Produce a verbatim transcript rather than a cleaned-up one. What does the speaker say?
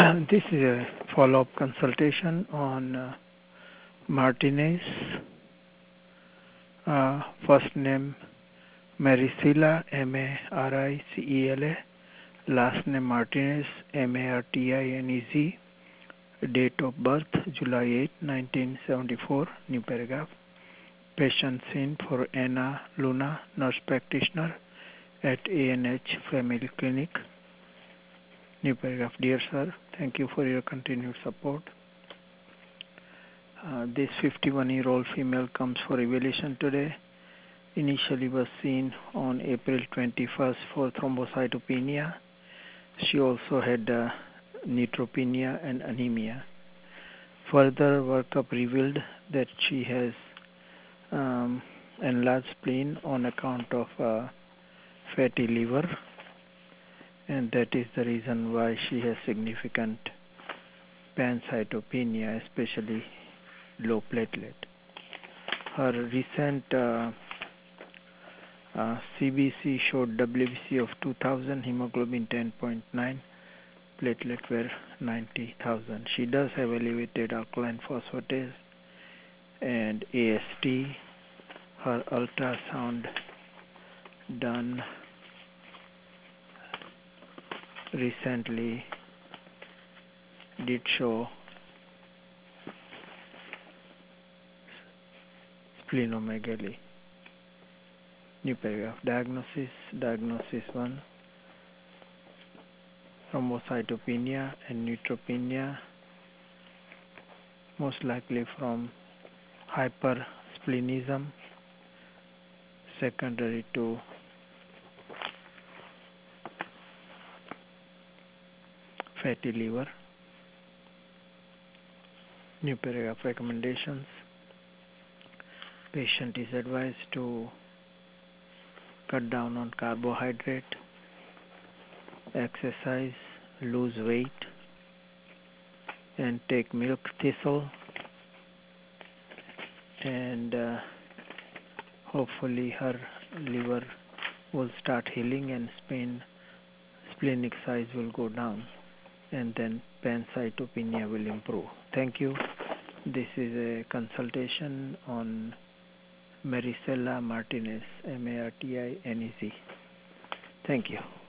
This is a follow-up consultation on uh, Martinez. Uh, first name Maricela, M A R I C E L A. Last name Martinez, M A R T I N E Z. Date of birth July eighth, nineteen seventy-four. New paragraph. Patient seen for Anna Luna, nurse practitioner at A N H Family Clinic. New paragraph. Dear sir, thank you for your continued support. Uh, this fifty-one-year-old female comes for evaluation today. Initially was seen on April twenty-first for thrombocytopenia. She also had uh, neutropenia and anemia. Further workup revealed that she has um, enlarged spleen on account of uh, fatty liver, and that is the reason why she has significant pancytopenia, especially low platelet. Her recent uh, uh, C B C showed W B C of two thousand, hemoglobin ten point nine, platelet were ninety thousand. She does have elevated alkaline phosphatase and A S T. Her ultrasound done recently did show splenomegaly. New paragraph. Diagnosis. Diagnosis one. Thrombocytopenia and neutropenia, most likely from hypersplenism, secondary to fatty liver. New paragraph. Recommendations. Patient is advised to cut down on carbohydrate, exercise, lose weight, and take milk thistle, and uh, hopefully her liver will start healing and spleen, splenic size will go down, and then pancytopenia will improve. Thank you. This is a consultation on Maricela Martinez, M A R T I N E Z. Thank you.